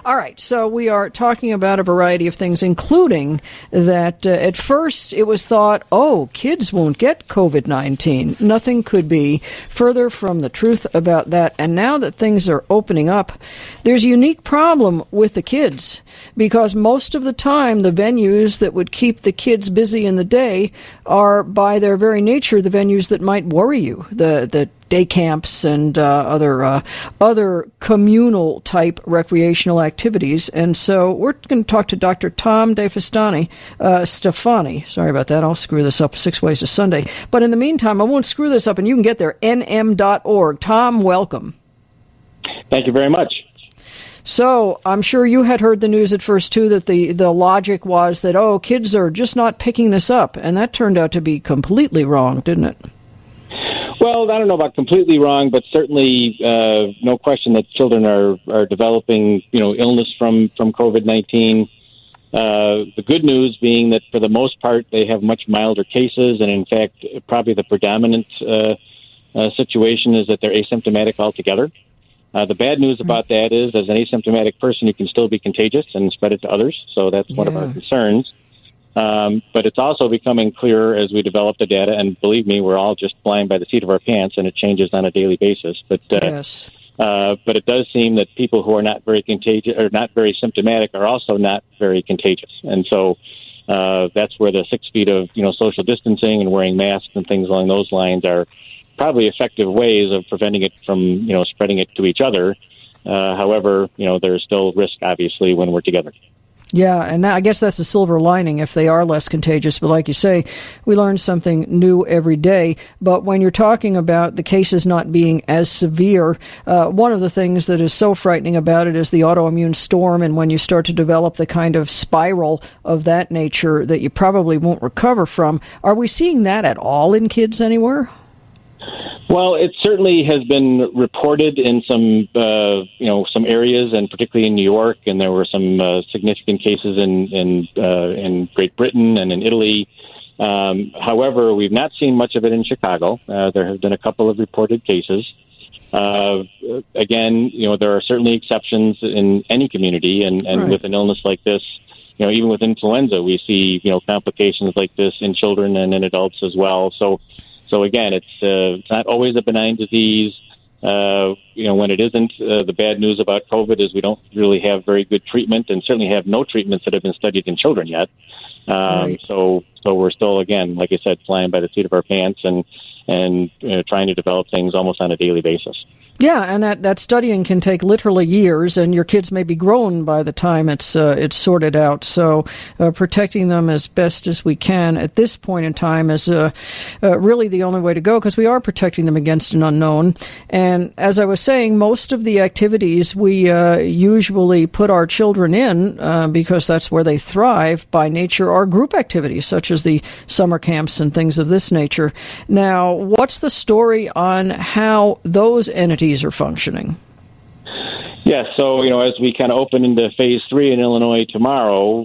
All right, so we are talking about a variety of things, including that at first it was thought, kids won't get COVID-19. Nothing could be further from the truth about that. And now that things are opening up, there's a unique problem with the kids, because most of the time the venues that would keep the kids busy in the day are, by their very nature, the venues that might worry you, the day camps and other communal type recreational activities. And so we're going to talk to Dr. Tom Stefani. Sorry about that. I'll screw this up 6 ways to Sunday. But in the meantime, I won't screw this up, and you can get there, nm.org. Tom, welcome. Thank you very much. So I'm sure you had heard the news at first, too, that the logic was that, kids are just not picking this up. And that turned out to be completely wrong, didn't it? Well, I don't know about completely wrong, but certainly no question that children are developing, illness from COVID-19. The good news being that for the most part they have much milder cases, and in fact, probably the predominant situation is that they're asymptomatic altogether. The bad news about that is, as an asymptomatic person, you can still be contagious and spread it to others. So that's one of our concerns. But it's also becoming clearer as we develop the data, and believe me, we're all just flying by the seat of our pants, and it changes on a daily basis. But but it does seem that people who are not very contagious or not very symptomatic are also not very contagious, and so that's where the 6 feet of social distancing and wearing masks and things along those lines are probably effective ways of preventing it from spreading it to each other. However, there's still risk, obviously, when we're together. Yeah, and I guess that's the silver lining if they are less contagious. But like you say, we learn something new every day. But when you're talking about the cases not being as severe, one of the things that is so frightening about it is the autoimmune storm. And when you start to develop the kind of spiral of that nature that you probably won't recover from, are we seeing that at all in kids anywhere? Well, it certainly has been reported in some areas, and particularly in New York, and there were some significant cases in Great Britain and in Italy. However, we've not seen much of it in Chicago. There have been a couple of reported cases. Again, there are certainly exceptions in any community, and right. With an illness like this, even with influenza, we see complications like this in children and in adults as well. So again, it's not always a benign disease. When it isn't, the bad news about COVID is we don't really have very good treatment, and certainly have no treatments that have been studied in children yet. Right. So we're still, again, like I said, flying by the seat of our pants and trying to develop things almost on a daily basis. Yeah, and that studying can take literally years, and your kids may be grown by the time it's sorted out. So protecting them as best as we can at this point in time is really the only way to go, because we are protecting them against an unknown. And as I was saying, most of the activities we usually put our children in, because that's where they thrive by nature, are group activities, such as the summer camps and things of this nature. Now, what's the story on how those entities are functioning? Yeah, so, as we kind of open into phase 3 in Illinois tomorrow,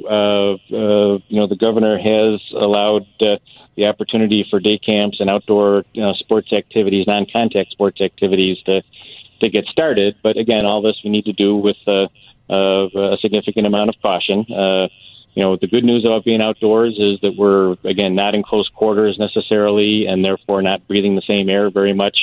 the governor has allowed the opportunity for day camps and outdoor sports activities, non-contact sports activities to get started. But again, all this we need to do with a significant amount of caution. The good news about being outdoors is that we're, again, not in close quarters necessarily, and therefore not breathing the same air very much.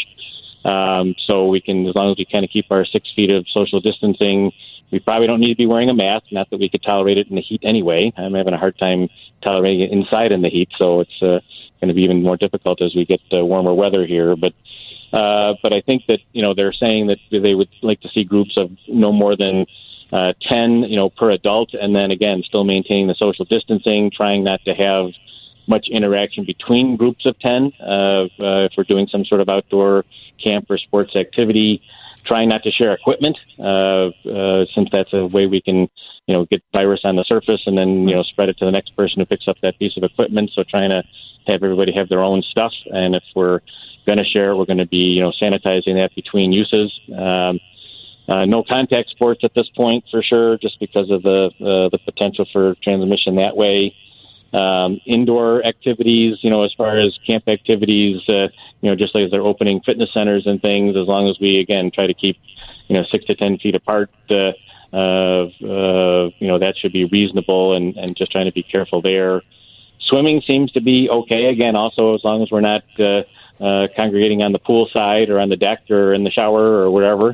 So we can, as long as we kind of keep our 6 feet of social distancing, we probably don't need to be wearing a mask, not that we could tolerate it in the heat anyway. I'm having a hard time tolerating it inside in the heat, so it's going to be even more difficult as we get warmer weather here. But I think that, they're saying that they would like to see groups of no more than 10, per adult, and then again, still maintaining the social distancing, trying not to have much interaction between groups of 10. If we're doing some sort of outdoor camp or sports activity, trying not to share equipment, since that's a way we can, get virus on the surface and then, spread it to the next person who picks up that piece of equipment. So trying to have everybody have their own stuff. And if we're going to share, we're going to be, sanitizing that between uses. No contact sports at this point, for sure, just because of the potential for transmission that way. Indoor activities, as far as camp activities, just like as they're opening fitness centers and things, as long as we, again, try to keep, 6 to 10 feet apart, that should be reasonable, and just trying to be careful there. Swimming seems to be okay. Again, also as long as we're not congregating on the pool side or on the deck or in the shower or wherever.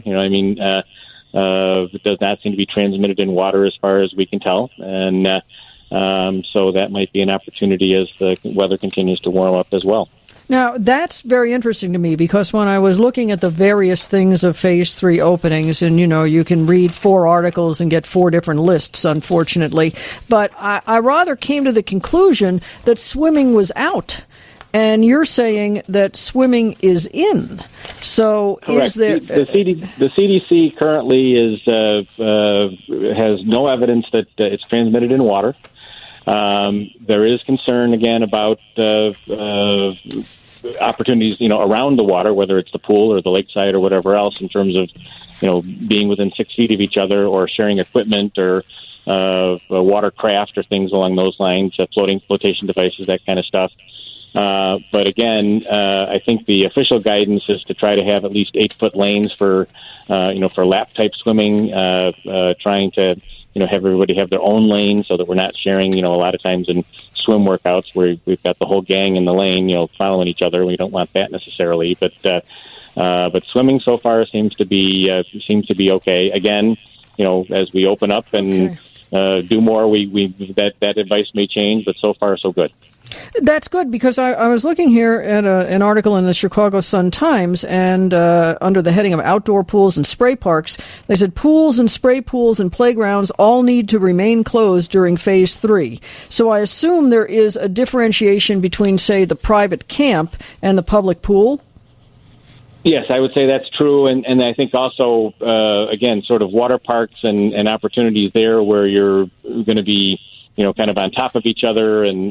It does not seem to be transmitted in water as far as we can tell, and so that might be an opportunity as the weather continues to warm up as well. Now, that's very interesting to me, because when I was looking at the various things of Phase 3 openings, and, you can read 4 articles and get 4 different lists, unfortunately, but I rather came to the conclusion that swimming was out. And you're saying that swimming is in. So correct. Is there... The CDC currently has no evidence that it's transmitted in water. There is concern, again, about opportunities, around the water, whether it's the pool or the lakeside or whatever else, in terms of, being within 6 feet of each other or sharing equipment or a watercraft or things along those lines, flotation devices, that kind of stuff. But again, I think the official guidance is to try to have at least 8-foot lanes for lap type swimming, trying to, have everybody have their own lane so that we're not sharing, a lot of times in swim workouts where we've got the whole gang in the lane, following each other. We don't want that necessarily, but swimming so far seems to be okay. Again, as we open up and do more, that advice may change, but so far so good. That's good, because I was looking here at an article in the Chicago Sun-Times, and under the heading of outdoor pools and spray parks, they said pools and spray pools and playgrounds all need to remain closed during Phase 3. So I assume there is a differentiation between, say, the private camp and the public pool? Yes, I would say that's true, and I think also, again, sort of water parks and opportunities there where you're going to be kind of on top of each other and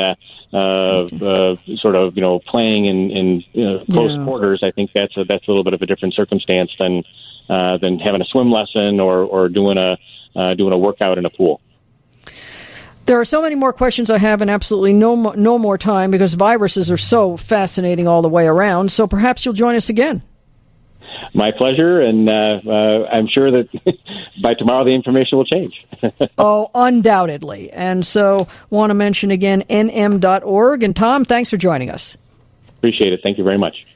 sort of, playing in close quarters. I think that's a little bit of a different circumstance than having a swim lesson or doing a workout in a pool. There are so many more questions I have, and absolutely no more time, because viruses are so fascinating all the way around. So perhaps you'll join us again. My pleasure, and I'm sure that by tomorrow the information will change. Oh, undoubtedly. And so want to mention again nm.org. And Tom, thanks for joining us. Appreciate it. Thank you very much.